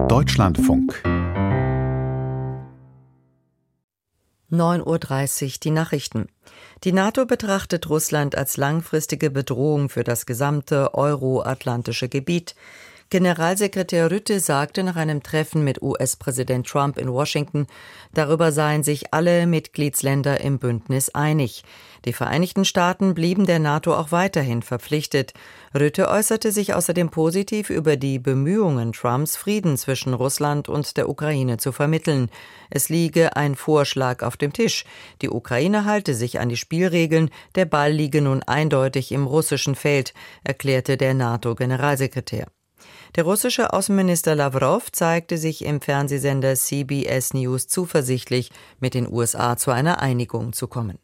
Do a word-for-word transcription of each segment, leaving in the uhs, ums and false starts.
Deutschlandfunk. neun Uhr dreißig, die Nachrichten. Die NATO betrachtet Russland als langfristige Bedrohung für das gesamte euroatlantische Gebiet. Generalsekretär Rutte sagte nach einem Treffen mit U S-Präsident Trump in Washington, darüber seien sich alle Mitgliedsländer im Bündnis einig. Die Vereinigten Staaten blieben der NATO auch weiterhin verpflichtet. Rutte äußerte sich außerdem positiv über die Bemühungen Trumps, Frieden zwischen Russland und der Ukraine zu vermitteln. Es liege ein Vorschlag auf dem Tisch. Die Ukraine halte sich an die Spielregeln, der Ball liege nun eindeutig im russischen Feld, erklärte der NATO-Generalsekretär. Der russische Außenminister Lawrow zeigte sich im Fernsehsender C B S News zuversichtlich, mit den U S A zu einer Einigung zu kommen.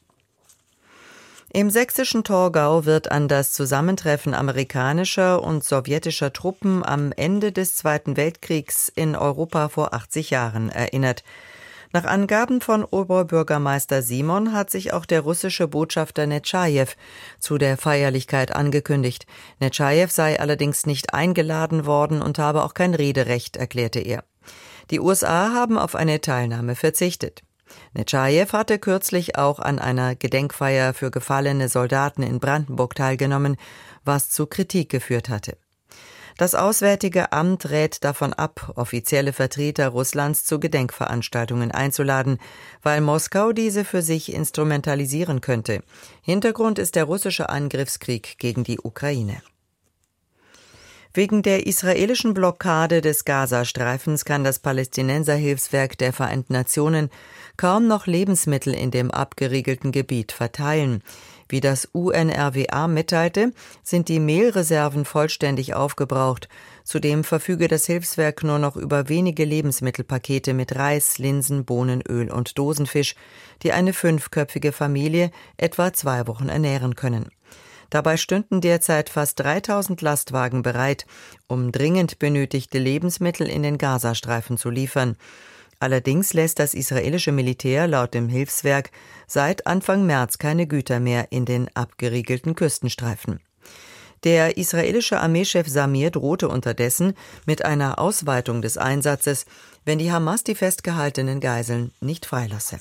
Im sächsischen Torgau wird an das Zusammentreffen amerikanischer und sowjetischer Truppen am Ende des Zweiten Weltkriegs in Europa vor achtzig Jahren erinnert. Nach Angaben von Oberbürgermeister Simon hat sich auch der russische Botschafter Netschajew zu der Feierlichkeit angekündigt. Netschajew sei allerdings nicht eingeladen worden und habe auch kein Rederecht, erklärte er. Die U S A haben auf eine Teilnahme verzichtet. Netschajew hatte kürzlich auch an einer Gedenkfeier für gefallene Soldaten in Brandenburg teilgenommen, was zu Kritik geführt hatte. Das Auswärtige Amt rät davon ab, offizielle Vertreter Russlands zu Gedenkveranstaltungen einzuladen, weil Moskau diese für sich instrumentalisieren könnte. Hintergrund ist der russische Angriffskrieg gegen die Ukraine. Wegen der israelischen Blockade des Gazastreifens kann das Palästinenserhilfswerk der Vereinten Nationen kaum noch Lebensmittel in dem abgeriegelten Gebiet verteilen. Wie das U N R W A mitteilte, sind die Mehlreserven vollständig aufgebraucht. Zudem verfüge das Hilfswerk nur noch über wenige Lebensmittelpakete mit Reis, Linsen, Bohnen, Öl und Dosenfisch, die eine fünfköpfige Familie etwa zwei Wochen ernähren können. Dabei stünden derzeit fast dreitausend Lastwagen bereit, um dringend benötigte Lebensmittel in den Gazastreifen zu liefern. Allerdings lässt das israelische Militär laut dem Hilfswerk seit Anfang März keine Güter mehr in den abgeriegelten Küstenstreifen. Der israelische Armeechef Samir drohte unterdessen mit einer Ausweitung des Einsatzes, wenn die Hamas die festgehaltenen Geiseln nicht freilasse.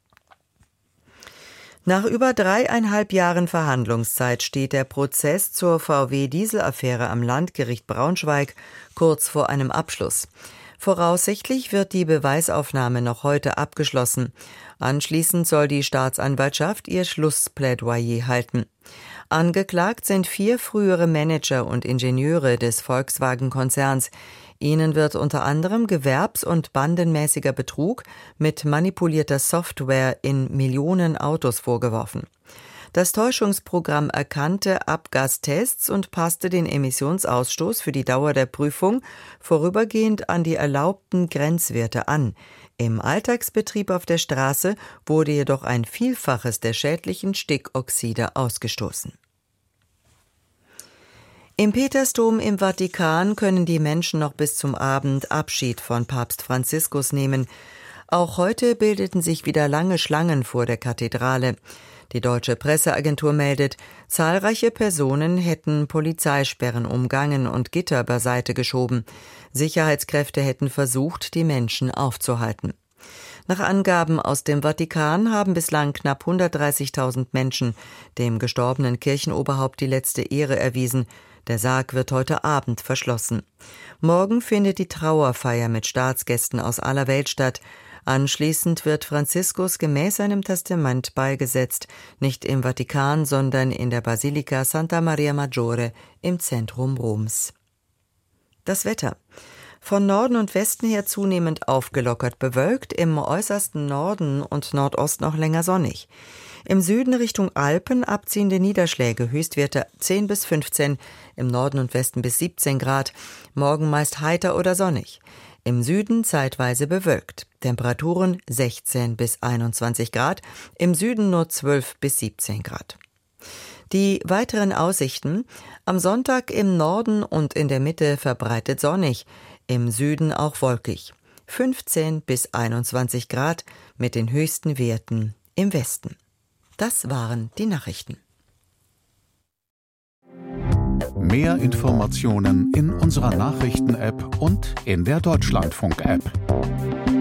Nach über dreieinhalb Jahren Verhandlungszeit steht der Prozess zur V W-Dieselaffäre am Landgericht Braunschweig kurz vor einem Abschluss. Voraussichtlich wird die Beweisaufnahme noch heute abgeschlossen. Anschließend soll die Staatsanwaltschaft ihr Schlussplädoyer halten. Angeklagt sind vier frühere Manager und Ingenieure des Volkswagen-Konzerns. Ihnen wird unter anderem gewerbs- und bandenmäßiger Betrug mit manipulierter Software in Millionen Autos vorgeworfen. Das Täuschungsprogramm erkannte Abgastests und passte den Emissionsausstoß für die Dauer der Prüfung vorübergehend an die erlaubten Grenzwerte an. Im Alltagsbetrieb auf der Straße wurde jedoch ein Vielfaches der schädlichen Stickoxide ausgestoßen. Im Petersdom im Vatikan können die Menschen noch bis zum Abend Abschied von Papst Franziskus nehmen. Auch heute bildeten sich wieder lange Schlangen vor der Kathedrale. Die deutsche Presseagentur meldet, zahlreiche Personen hätten Polizeisperren umgangen und Gitter beiseite geschoben. Sicherheitskräfte hätten versucht, die Menschen aufzuhalten. Nach Angaben aus dem Vatikan haben bislang knapp hundertdreißigtausend Menschen dem gestorbenen Kirchenoberhaupt die letzte Ehre erwiesen. Der Sarg wird heute Abend verschlossen. Morgen findet die Trauerfeier mit Staatsgästen aus aller Welt statt. Anschließend wird Franziskus gemäß seinem Testament beigesetzt, nicht im Vatikan, sondern in der Basilika Santa Maria Maggiore im Zentrum Roms. Das Wetter. Von Norden und Westen her zunehmend aufgelockert bewölkt, im äußersten Norden und Nordost noch länger sonnig. Im Süden Richtung Alpen abziehende Niederschläge, Höchstwerte zehn bis fünfzehn, im Norden und Westen bis siebzehn Grad, morgen meist heiter oder sonnig. Im Süden zeitweise bewölkt, Temperaturen sechzehn bis einundzwanzig Grad, im Süden nur zwölf bis siebzehn Grad. Die weiteren Aussichten: am Sonntag im Norden und in der Mitte verbreitet sonnig, im Süden auch wolkig, fünfzehn bis einundzwanzig Grad mit den höchsten Werten im Westen. Das waren die Nachrichten. Mehr Informationen in unserer Nachrichten-App und in der Deutschlandfunk-App.